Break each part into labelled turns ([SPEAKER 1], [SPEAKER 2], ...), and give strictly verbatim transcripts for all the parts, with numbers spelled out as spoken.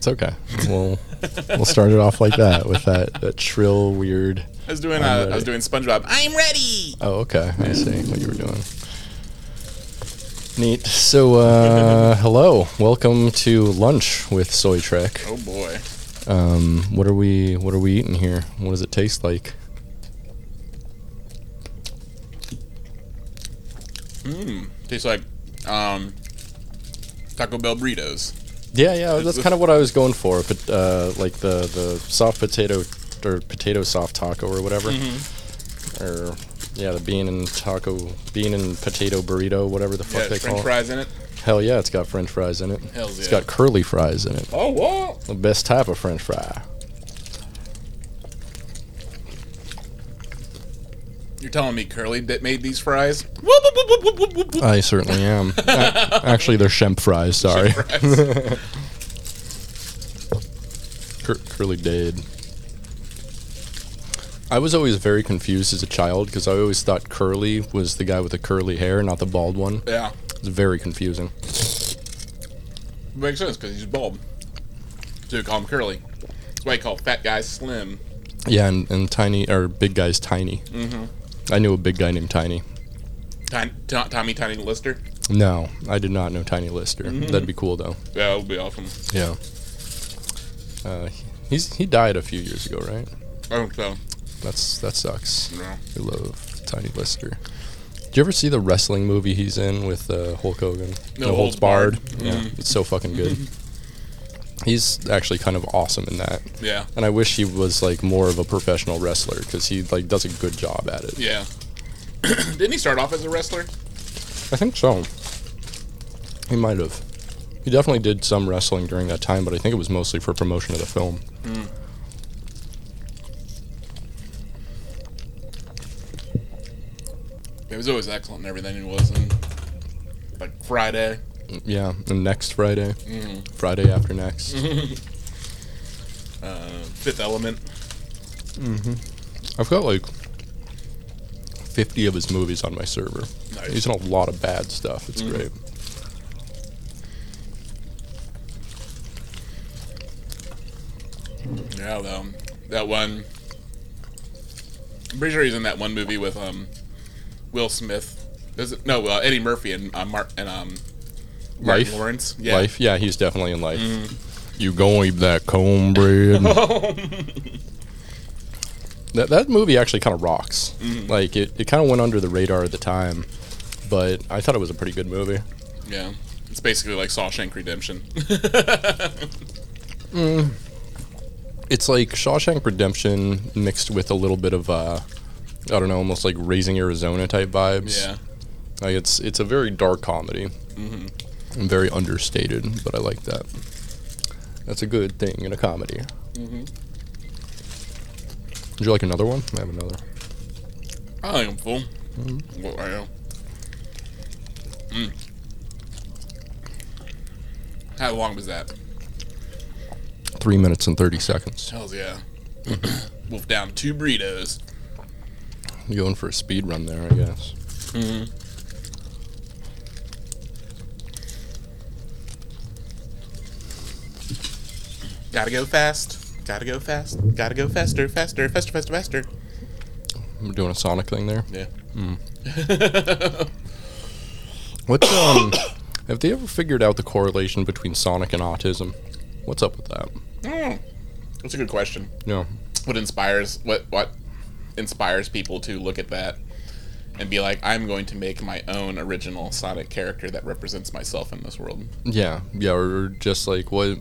[SPEAKER 1] It's okay. We'll we'll start it off like that with that, that shrill, weird.
[SPEAKER 2] I was doing uh, I was doing SpongeBob. I'm ready.
[SPEAKER 1] Oh, okay. I see what you were doing. Neat. So, uh, hello. Welcome to lunch with Soy Trek.
[SPEAKER 2] Oh boy.
[SPEAKER 1] Um, what are we what are we eating here? What does it taste like?
[SPEAKER 2] Mmm. Tastes like um, Taco Bell burritos.
[SPEAKER 1] Yeah, yeah, that's kind of what I was going for. But uh, like the, the soft potato or potato soft taco or whatever,
[SPEAKER 2] Mm-hmm.
[SPEAKER 1] or yeah, the bean and taco, bean and potato burrito, whatever the fuck
[SPEAKER 2] Yeah,
[SPEAKER 1] they
[SPEAKER 2] French
[SPEAKER 1] call
[SPEAKER 2] fries in it.
[SPEAKER 1] it. Hell yeah, it's got French fries in it.
[SPEAKER 2] Hells
[SPEAKER 1] It's
[SPEAKER 2] yeah.
[SPEAKER 1] got curly fries in it.
[SPEAKER 2] Oh what?
[SPEAKER 1] The best type of French fry.
[SPEAKER 2] You're telling me Curly that made these fries?
[SPEAKER 1] I certainly am. A- Actually, they're shemp fries. Sorry.
[SPEAKER 2] Fries.
[SPEAKER 1] Cur- curly dade. I was always very confused as a child because I always thought Curly was the guy with the curly hair, not the bald one.
[SPEAKER 2] Yeah.
[SPEAKER 1] It's very confusing.
[SPEAKER 2] Makes sense because he's bald. So you call him Curly. That's why you call fat guys slim.
[SPEAKER 1] Yeah, and, and tiny or big guy's tiny.
[SPEAKER 2] Mm-hmm.
[SPEAKER 1] I knew a big guy named Tiny.
[SPEAKER 2] Tiny, t- Tommy Tiny Lister.
[SPEAKER 1] No, I did not know Tiny Lister.
[SPEAKER 2] Mm-hmm.
[SPEAKER 1] That'd be cool though.
[SPEAKER 2] Yeah, that would be awesome.
[SPEAKER 1] Yeah. Uh, he's he died a few years ago, right?
[SPEAKER 2] I think so.
[SPEAKER 1] That's that sucks.
[SPEAKER 2] No.
[SPEAKER 1] I love Tiny Lister. Did you ever see the wrestling movie he's in with uh, Hulk Hogan?
[SPEAKER 2] No Holds Barred.
[SPEAKER 1] Yeah,
[SPEAKER 2] Mhm.
[SPEAKER 1] it's so fucking good. He's actually kind of awesome in that.
[SPEAKER 2] Yeah.
[SPEAKER 1] And I wish he was like more of a professional wrestler because he like does a good job at it.
[SPEAKER 2] Yeah. Didn't he start off as a wrestler?
[SPEAKER 1] I think so. He might have. He definitely did some wrestling during that time, but I think it was mostly for promotion of the film.
[SPEAKER 2] Mm. He was always excellent in everything he was in. Like Friday.
[SPEAKER 1] Yeah, and next Friday,
[SPEAKER 2] Mm.
[SPEAKER 1] Friday after next.
[SPEAKER 2] uh, Fifth Element.
[SPEAKER 1] I've got like fifty of his movies on my server.
[SPEAKER 2] Nice.
[SPEAKER 1] He's in a lot of bad stuff. It's
[SPEAKER 2] Mhm.
[SPEAKER 1] great.
[SPEAKER 2] Yeah, though. That one. I'm pretty sure he's in that one movie with um, Will Smith. Is it, no, uh, Eddie Murphy and uh, Mark and um, Martin
[SPEAKER 1] Life?
[SPEAKER 2] Lawrence. Yeah.
[SPEAKER 1] Life, yeah, he's definitely in Life.
[SPEAKER 2] Mhm.
[SPEAKER 1] You gonna eat that cornbread? that that movie actually kind of rocks.
[SPEAKER 2] Mhm.
[SPEAKER 1] Like it, it kind of went under the radar at the time, but I thought it was a pretty good movie.
[SPEAKER 2] Yeah. It's basically like Shawshank Redemption.
[SPEAKER 1] It's like Shawshank Redemption mixed with a little bit of uh, I don't know, almost like Raising Arizona type vibes.
[SPEAKER 2] Yeah.
[SPEAKER 1] Like it's it's a very dark comedy
[SPEAKER 2] Hmm.
[SPEAKER 1] and very understated, but I like that. That's a good thing in a comedy.
[SPEAKER 2] Hmm.
[SPEAKER 1] Would you like another one? I have another.
[SPEAKER 2] I think I'm full. Well, I am. Mm. How long was that?
[SPEAKER 1] Three minutes and thirty seconds.
[SPEAKER 2] Hells yeah. Wolf down two burritos.
[SPEAKER 1] You going for a speed run there, I guess.
[SPEAKER 2] Mm-hmm. Gotta go fast. Gotta go fast. Gotta go faster, faster, faster, faster, faster.
[SPEAKER 1] I'm doing a Sonic thing there.
[SPEAKER 2] Yeah.
[SPEAKER 1] What's um? Have they ever figured out the correlation between Sonic and autism? What's up with that?
[SPEAKER 2] Mm. That's a good question.
[SPEAKER 1] No.
[SPEAKER 2] What inspires what what inspires people to look at that and be like, I'm going to make my own original Sonic character that represents myself in this world.
[SPEAKER 1] Yeah, yeah, or just like what,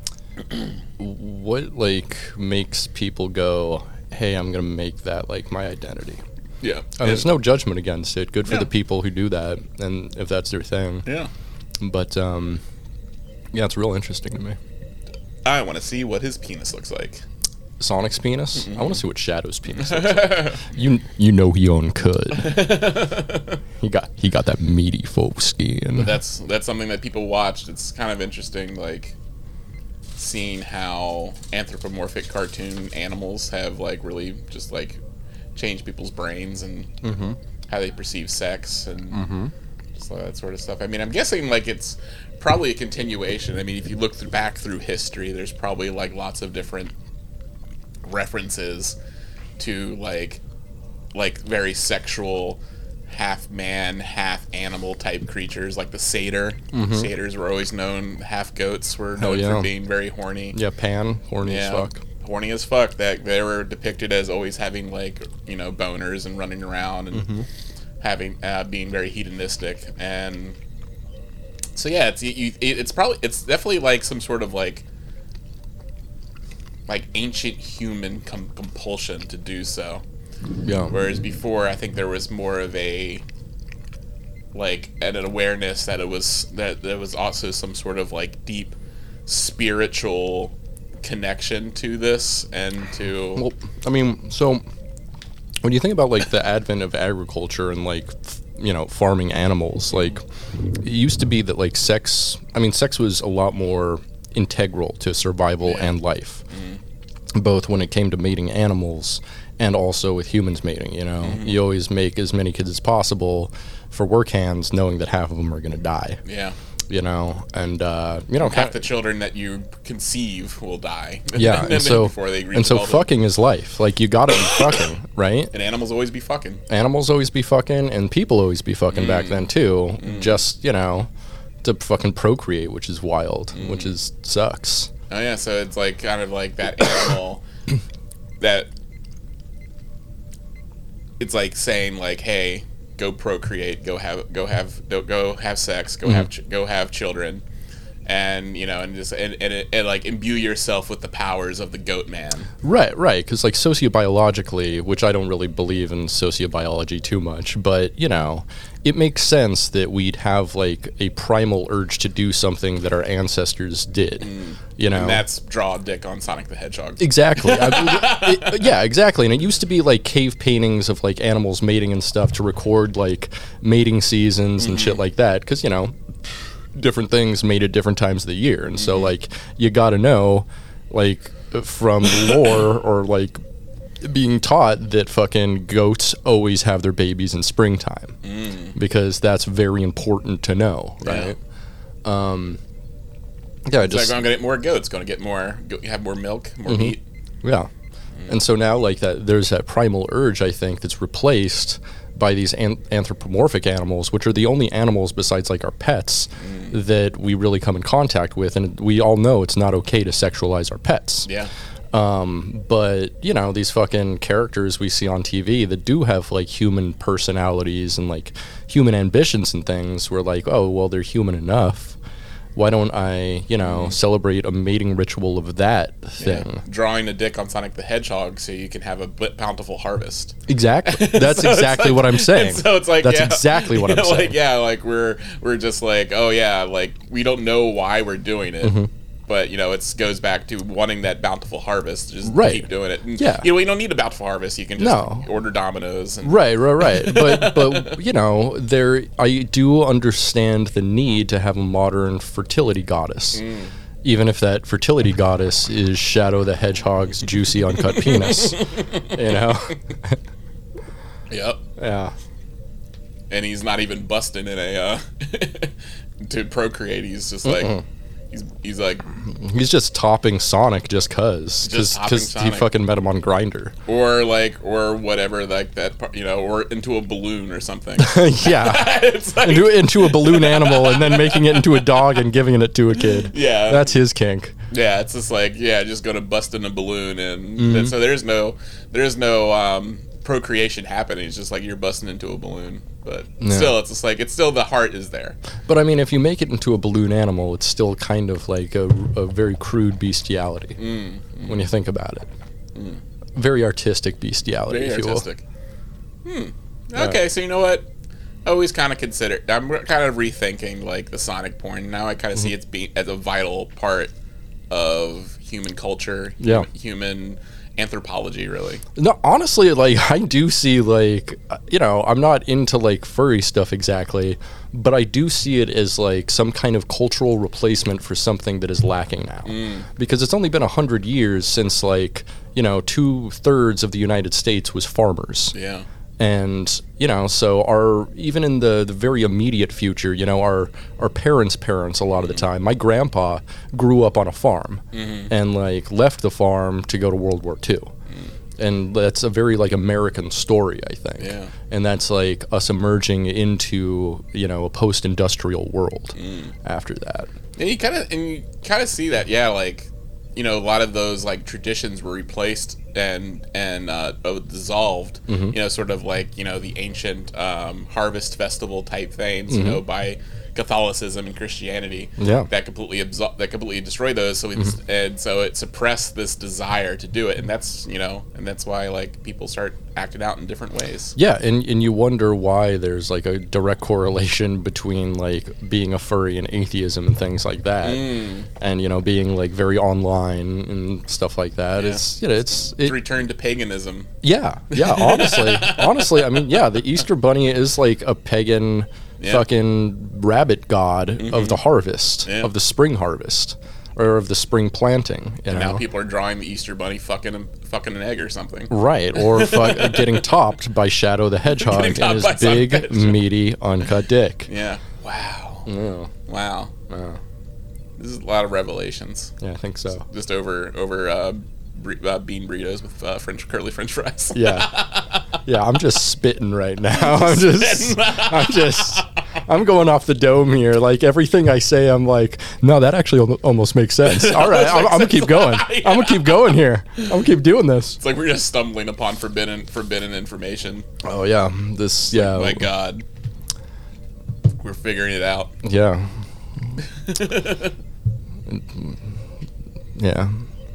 [SPEAKER 1] what like makes people go, hey, I'm gonna make that like my identity.
[SPEAKER 2] Yeah.
[SPEAKER 1] And there's no judgment against it. Good for
[SPEAKER 2] Yeah.
[SPEAKER 1] the people who do that, and if that's their thing.
[SPEAKER 2] Yeah.
[SPEAKER 1] But um, yeah, it's real interesting to me.
[SPEAKER 2] I want to see what his penis looks like.
[SPEAKER 1] Sonic's penis. I want to see what Shadow's penis looks like. You you know he owned could. he got he got that meaty folk skin.
[SPEAKER 2] That's that's something that people watched. It's kind of interesting, like seeing how anthropomorphic cartoon animals have like really just like changed people's brains and
[SPEAKER 1] Mm-hmm.
[SPEAKER 2] how they perceive sex and
[SPEAKER 1] Mm-hmm.
[SPEAKER 2] So that sort of stuff. I mean, I'm guessing like it's probably a continuation. I mean, if you look through, back through history, there's probably like lots of different references to like like very sexual half man, half animal type creatures, like the satyr. Mm-hmm. Satyrs were always known, half goats were known yeah. for being very horny.
[SPEAKER 1] Yeah, Pan, horny yeah, as fuck.
[SPEAKER 2] Horny as fuck. That they were depicted as always having like, you know, boners and running around and mm-hmm. having uh, being very hedonistic. And so yeah, it's you, it's probably it's definitely like some sort of like like ancient human com- compulsion to do so.
[SPEAKER 1] Yeah.
[SPEAKER 2] Whereas before, I think there was more of a like an awareness that it was that there was also some sort of like deep spiritual connection to this and to.
[SPEAKER 1] Well, I mean, so when you think about like the advent of agriculture and like f- you know farming animals, like it used to be that like sex. I mean, sex was a lot more integral to survival yeah. and life, mm-hmm. both when it came to mating animals. And also with humans mating, you know, mm-hmm. you always make as many kids as possible for work hands, knowing that half of them are going to die.
[SPEAKER 2] Yeah.
[SPEAKER 1] You know, and uh, you know,
[SPEAKER 2] half kind the children that you conceive will die.
[SPEAKER 1] Yeah, and, and so before they and so fucking is life. Like you gotta be fucking, right?
[SPEAKER 2] And animals always be fucking.
[SPEAKER 1] Animals always be fucking, and people always be fucking mm. back then too. Mm. Just you know, to fucking procreate, which is wild, mm. which is sucks.
[SPEAKER 2] Oh yeah, so it's like kind of like that animal that. It's like saying like, "Hey, go procreate, go have, go have, go have sex, go mm-hmm. have, ch- go have children," and you know, and just and, and, and like imbue yourself with the powers of the goat man.
[SPEAKER 1] Right, right. Because like sociobiologically, which I don't really believe in sociobiology too much, but you know, it makes sense that we'd have like a primal urge to do something that our ancestors did. Mm. You know,
[SPEAKER 2] and that's draw a dick on Sonic the Hedgehog.
[SPEAKER 1] Exactly. I, it, yeah, exactly. And it used to be like cave paintings of like animals mating and stuff to record like mating seasons mm-hmm. and shit like that. Because you know, different things mate at different times of the year, and mm-hmm. so like you got to know, like from lore or like being taught that fucking goats always have their babies in springtime mm. because that's very important to know, right? Yeah. Um, yeah,
[SPEAKER 2] it's
[SPEAKER 1] just
[SPEAKER 2] like I'm gonna get more goats, gonna get more, have more milk, more mm-hmm. meat.
[SPEAKER 1] Yeah, mm. and so now like that, there's that primal urge I think that's replaced by these an- anthropomorphic animals, which are the only animals besides like our pets mm. that we really come in contact with, and we all know it's not okay to sexualize our pets.
[SPEAKER 2] Yeah.
[SPEAKER 1] Um, but you know, these fucking characters we see on T V that do have like human personalities and like human ambitions and things, we're like, oh, well, they're human enough. Why don't I, you know, mm. celebrate a mating ritual of that thing? Yeah.
[SPEAKER 2] Drawing a dick on Sonic the Hedgehog so you can have a bountiful harvest.
[SPEAKER 1] Exactly. That's so exactly like, what I'm saying.
[SPEAKER 2] So it's like,
[SPEAKER 1] that's
[SPEAKER 2] yeah,
[SPEAKER 1] exactly what I'm
[SPEAKER 2] like,
[SPEAKER 1] saying.
[SPEAKER 2] Yeah, like we're we're just like, oh yeah, like we don't know why we're doing it. Mm-hmm. But, you know, it goes back to wanting that bountiful harvest. Just
[SPEAKER 1] right.
[SPEAKER 2] keep doing it. And,
[SPEAKER 1] yeah.
[SPEAKER 2] You know, you don't need a bountiful harvest. You can just no. order Domino's. And
[SPEAKER 1] right, right, right. but, but you know, there I do understand the need to have a modern fertility goddess. Mm. Even if that fertility goddess is Shadow the Hedgehog's juicy uncut penis. You know?
[SPEAKER 2] Yep.
[SPEAKER 1] Yeah.
[SPEAKER 2] And he's not even busting in a, uh, to procreate. He's just like... Mm-mm. He's he's like
[SPEAKER 1] he's just topping Sonic just cause because he fucking met him on Grindr
[SPEAKER 2] or like or whatever like that part, you know, or into a balloon or something.
[SPEAKER 1] Yeah,
[SPEAKER 2] it's like
[SPEAKER 1] into into a balloon animal and then making it into a dog and giving it to a kid.
[SPEAKER 2] Yeah,
[SPEAKER 1] that's his kink.
[SPEAKER 2] Yeah, it's just like yeah, just gonna bust in a balloon and mm-hmm. so there's no there's no um, procreation happening. It's just like you're busting into a balloon. But yeah. still, it's just like, it's still, the heart is there.
[SPEAKER 1] But I mean, if you make it into a balloon animal, it's still kind of like a, a very crude bestiality mm, mm. when you think about it. Mm. Very artistic bestiality, very if artistic.
[SPEAKER 2] you will. Hmm. Okay, yeah. So you know what? I always kind of consider, I'm kind of rethinking like the Sonic porn. Now I kind of mm-hmm. see it's being as a vital part of human culture,
[SPEAKER 1] yeah.
[SPEAKER 2] human anthropology, really.
[SPEAKER 1] No, honestly, like I do see like you know, I'm not into like furry stuff exactly, but I do see it as like some kind of cultural replacement for something that is lacking now. Mm. Because it's only been a hundred years since like, you know, two thirds of the United States was farmers.
[SPEAKER 2] Yeah.
[SPEAKER 1] And, you know, so our, even in the, the very immediate future, you know, our, our parents' parents, a lot of the time, my grandpa grew up on a farm mm-hmm. and, like, left the farm to go to World War Two. Mm. And that's a very, like, American story, I think.
[SPEAKER 2] Yeah.
[SPEAKER 1] And that's, like, us emerging into, you know, a post-industrial world mm. after that.
[SPEAKER 2] And you kind of, and you kind of see that, yeah, like, you know, a lot of those, like, traditions were replaced and and uh, dissolved, mm-hmm. you know, sort of like, you know, the ancient um, harvest festival type things, mm-hmm. you know, by Catholicism and Christianity.
[SPEAKER 1] Yeah.
[SPEAKER 2] That completely absor- that completely destroyed those. So we just, mm-hmm. and so it suppressed this desire to do it, and that's, you know, and that's why, like, people start acting out in different ways.
[SPEAKER 1] Yeah, and and you wonder why there's, like, a direct correlation between, like, being a furry and atheism and things like that, mm. and, you know, being, like, very online and stuff like that. Yeah. It's, you know, it's
[SPEAKER 2] it, return to paganism.
[SPEAKER 1] Yeah, yeah. Honestly, honestly, I mean, yeah, the Easter Bunny is like a pagan. Yeah. Fucking rabbit god mm-hmm. of the harvest, yeah. of the spring harvest, or of the spring planting. You
[SPEAKER 2] and
[SPEAKER 1] know?
[SPEAKER 2] Now people are drawing the Easter Bunny fucking fucking an egg or something.
[SPEAKER 1] Right, or fuck, getting topped by Shadow the Hedgehog and his big, meaty, uncut dick.
[SPEAKER 2] Yeah. Wow.
[SPEAKER 1] Yeah.
[SPEAKER 2] Wow.
[SPEAKER 1] Yeah.
[SPEAKER 2] This is a lot of revelations.
[SPEAKER 1] Yeah, I think so.
[SPEAKER 2] Just over over uh, bre- uh, bean burritos with uh, French curly French fries.
[SPEAKER 1] Yeah. Yeah, I'm just spitting right now. I'm just, I'm just, I'm going off the dome here. Like, everything I say, I'm like, no, that actually al- almost makes sense. All right, I'm, I'm gonna keep going. Yeah. I'm gonna keep going here. I'm gonna keep doing this.
[SPEAKER 2] It's like we're just stumbling upon forbidden, forbidden information.
[SPEAKER 1] Oh yeah, this, yeah.
[SPEAKER 2] Oh, my God, we're figuring it out.
[SPEAKER 1] Yeah. Yeah.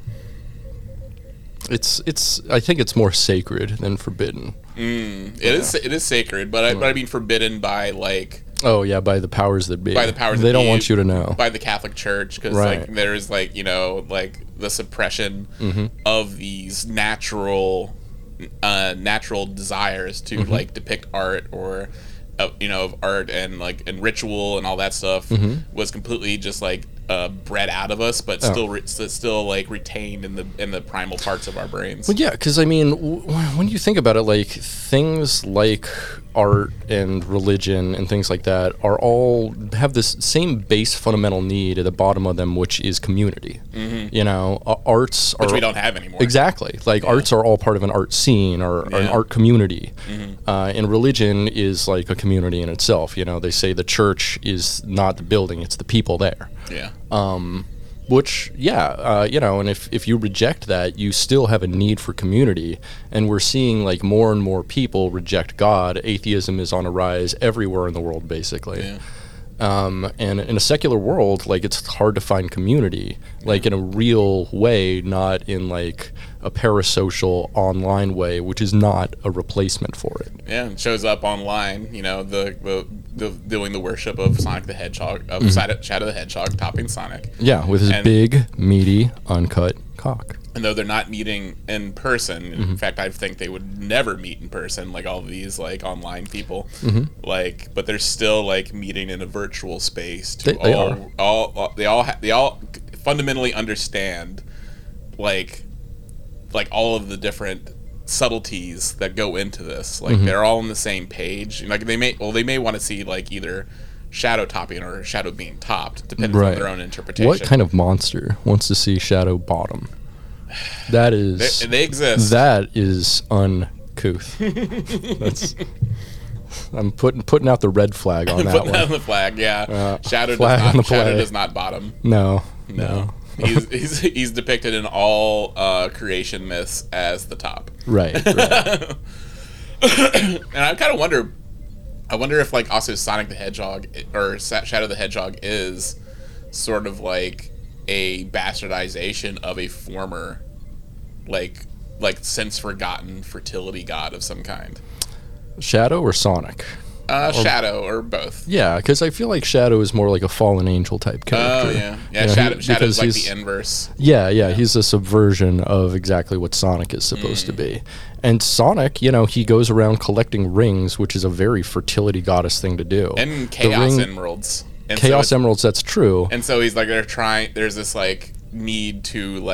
[SPEAKER 1] It's it's. I think it's more sacred than forbidden.
[SPEAKER 2] Mm, it yeah. is. It is sacred, but I, but I mean forbidden by, like.
[SPEAKER 1] Oh yeah, by the powers that be.
[SPEAKER 2] By the powers
[SPEAKER 1] they
[SPEAKER 2] that
[SPEAKER 1] don't
[SPEAKER 2] be,
[SPEAKER 1] want you to know.
[SPEAKER 2] By the Catholic Church, because
[SPEAKER 1] right.
[SPEAKER 2] like there is, like, you know, like the suppression
[SPEAKER 1] mm-hmm.
[SPEAKER 2] of these natural, uh, natural desires to mm-hmm. like depict art or, uh, you know, of art and like and ritual and all that stuff
[SPEAKER 1] mm-hmm.
[SPEAKER 2] was completely just like. Uh, bred out of us, but
[SPEAKER 1] oh.
[SPEAKER 2] still, re- still like retained in the in the primal parts of our brains.
[SPEAKER 1] Well, yeah, because I mean, w- when you think about it, like things like art and religion and things like that are all have this same base fundamental need at the bottom of them, which is community. Mm-hmm. You know, uh, arts
[SPEAKER 2] which
[SPEAKER 1] are,
[SPEAKER 2] we don't have anymore.
[SPEAKER 1] Exactly, like yeah. arts are all part of an art scene or, yeah. or an art community, mm-hmm. uh, and religion is like a community in itself. You know, they say the church is not the building; it's the people there.
[SPEAKER 2] Yeah.
[SPEAKER 1] Um, which, yeah, uh, you know, and if, if you reject that, you still have a need for community. And we're seeing, like, more and more people reject God. Atheism is on a rise everywhere in the world, basically.
[SPEAKER 2] Yeah.
[SPEAKER 1] Um, and in a secular world, like, it's hard to find community, like, in a real way, not in, like, a parasocial online way, which is not a replacement for it.
[SPEAKER 2] Yeah, it shows up online, you know, the, the, the doing the worship of Sonic the Hedgehog, of mm-hmm. Shadow the Hedgehog topping Sonic.
[SPEAKER 1] Yeah, with his and, big, meaty, uncut cock.
[SPEAKER 2] And though they're not meeting in person, mm-hmm. in fact, I think they would never meet in person, like all of these like online people,
[SPEAKER 1] mm-hmm.
[SPEAKER 2] like, but they're still like meeting in a virtual space. To
[SPEAKER 1] they, they
[SPEAKER 2] all,
[SPEAKER 1] are.
[SPEAKER 2] all, all they all ha- they all fundamentally understand, like, like all of the different subtleties that go into this. Like mm-hmm. they're all on the same page. Like they may, well, they may want to see like either shadow topping or shadow being topped, depending right. on their own interpretation.
[SPEAKER 1] What kind of monster wants to see shadow bottom? That is
[SPEAKER 2] they, they exist.
[SPEAKER 1] That is uncouth. That's I'm putting putting out the red flag on that
[SPEAKER 2] putting
[SPEAKER 1] one.
[SPEAKER 2] Out the flag, yeah.
[SPEAKER 1] Uh,
[SPEAKER 2] shadow
[SPEAKER 1] flag
[SPEAKER 2] does not.
[SPEAKER 1] on the
[SPEAKER 2] Shadow
[SPEAKER 1] play.
[SPEAKER 2] does not bottom.
[SPEAKER 1] No,
[SPEAKER 2] no.
[SPEAKER 1] no.
[SPEAKER 2] he's, he's he's depicted in all uh, creation myths as the top.
[SPEAKER 1] Right. right.
[SPEAKER 2] And I kind of wonder. I wonder if like also Sonic the Hedgehog or Shadow the Hedgehog is sort of like a bastardization of a former, like like since forgotten fertility god of some kind.
[SPEAKER 1] Shadow or Sonic?
[SPEAKER 2] Uh,
[SPEAKER 1] or,
[SPEAKER 2] Shadow or both.
[SPEAKER 1] Yeah, because I feel like Shadow is more like a fallen angel type character.
[SPEAKER 2] Oh yeah, yeah. You know,
[SPEAKER 1] Shadow,
[SPEAKER 2] he, Shadow's like the inverse.
[SPEAKER 1] Yeah, yeah, yeah. He's a subversion of exactly what Sonic is supposed mm. to be. And Sonic, you know, he goes around collecting rings, which is a very fertility goddess thing to do.
[SPEAKER 2] And Chaos ring, Emeralds. And
[SPEAKER 1] Chaos
[SPEAKER 2] so
[SPEAKER 1] Emeralds, that's true.
[SPEAKER 2] And so he's like, they're trying. There's this like need to like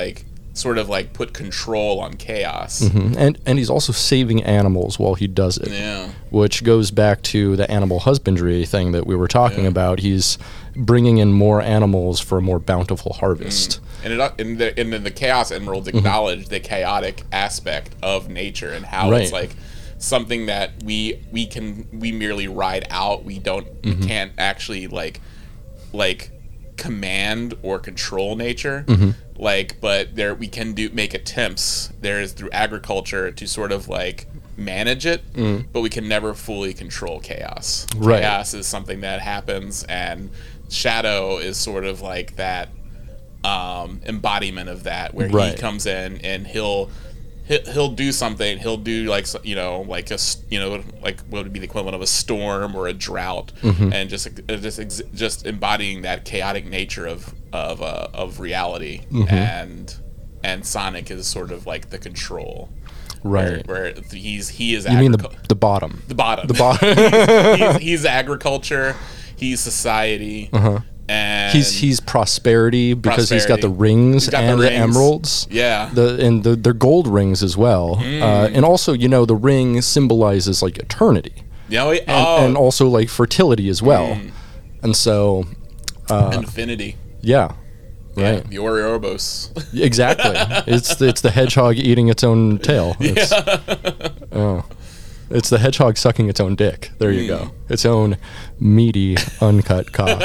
[SPEAKER 2] sort of like put control on chaos.
[SPEAKER 1] Mhm. And and he's also saving animals while he does it.
[SPEAKER 2] Yeah.
[SPEAKER 1] Which goes back to the animal husbandry thing that we were talking
[SPEAKER 2] Yeah.
[SPEAKER 1] about. He's bringing in more animals for a more bountiful harvest.
[SPEAKER 2] And it, in the and then the Chaos Emeralds acknowledge the chaotic aspect of nature and how it's
[SPEAKER 1] Right.
[SPEAKER 2] like something that we we can we merely ride out. We don't we can't actually like like command or control nature. Like, but there we can do make attempts. There is through agriculture to sort of like manage it, but we can never fully control chaos.
[SPEAKER 1] Right.
[SPEAKER 2] Chaos is something that happens, and Shadow is sort of like that um, embodiment of that, where
[SPEAKER 1] Right.
[SPEAKER 2] he comes in and he'll he'll he'll do something. He'll do like s- you know like a s- you know like what would be the equivalent of a storm or a drought, and just uh, just ex- just embodying that chaotic nature of of uh, of reality, and and Sonic is sort of like the control.
[SPEAKER 1] Right.
[SPEAKER 2] Where, where he's he is
[SPEAKER 1] You mean the
[SPEAKER 2] agricu-
[SPEAKER 1] the bottom?
[SPEAKER 2] the bottom.
[SPEAKER 1] The bottom.
[SPEAKER 2] he's, he's agriculture. He's society.
[SPEAKER 1] Uh-huh.
[SPEAKER 2] And
[SPEAKER 1] He's he's prosperity because he's got the
[SPEAKER 2] Prosperity.
[SPEAKER 1] rings
[SPEAKER 2] He's got the
[SPEAKER 1] and the,
[SPEAKER 2] rings.
[SPEAKER 1] emeralds.
[SPEAKER 2] Yeah.
[SPEAKER 1] The and the, they're gold rings as well. Uh, and also, you know, the ring symbolizes like eternity
[SPEAKER 2] you know,
[SPEAKER 1] and,
[SPEAKER 2] oh,
[SPEAKER 1] and also like fertility as well. And so,
[SPEAKER 2] infinity.
[SPEAKER 1] yeah,
[SPEAKER 2] Yeah,
[SPEAKER 1] right,
[SPEAKER 2] the Ouroboros.
[SPEAKER 1] exactly. it's the, it's the hedgehog eating its own tail. It's, oh. It's the hedgehog sucking its own dick. There you go. Its own meaty, uncut cock.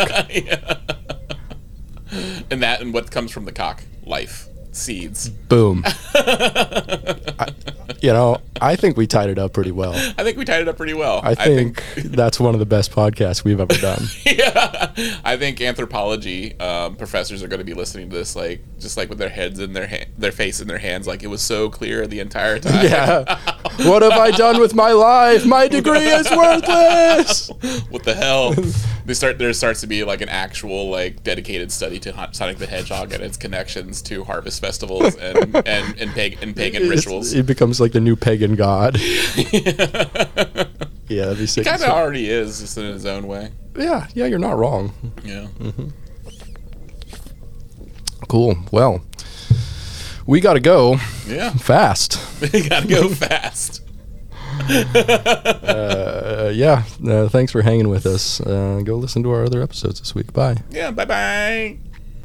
[SPEAKER 2] And that and what comes from the cock? Life. Seeds.
[SPEAKER 1] Boom. I, you know, I think we tied it up pretty well.
[SPEAKER 2] I think we tied it up pretty well.
[SPEAKER 1] I think, that's one of the best podcasts we've ever done.
[SPEAKER 2] yeah, I think anthropology um, professors are going to be listening to this, like just like with their heads in their ha- their face in their hands, like it was so clear the entire time.
[SPEAKER 1] Yeah. What have I done with my life? My degree is worthless.
[SPEAKER 2] What the hell? They start. There starts to be like an actual like dedicated study to Hon- Sonic the Hedgehog and its connections to harvest festivals and and and, pag- and pagan
[SPEAKER 1] It's-
[SPEAKER 2] rituals.
[SPEAKER 1] It becomes like the new pagan god. Yeah, that'd be sick.
[SPEAKER 2] Kind of already is, just in his own way.
[SPEAKER 1] Yeah, yeah, you're not wrong.
[SPEAKER 2] Yeah.
[SPEAKER 1] Cool. Well, we got to go
[SPEAKER 2] Yeah.
[SPEAKER 1] fast.
[SPEAKER 2] We gotta go fast.
[SPEAKER 1] Uh, yeah. Uh, thanks for hanging with us. Uh, go listen to our other episodes this week. Bye.
[SPEAKER 2] Yeah. Bye bye.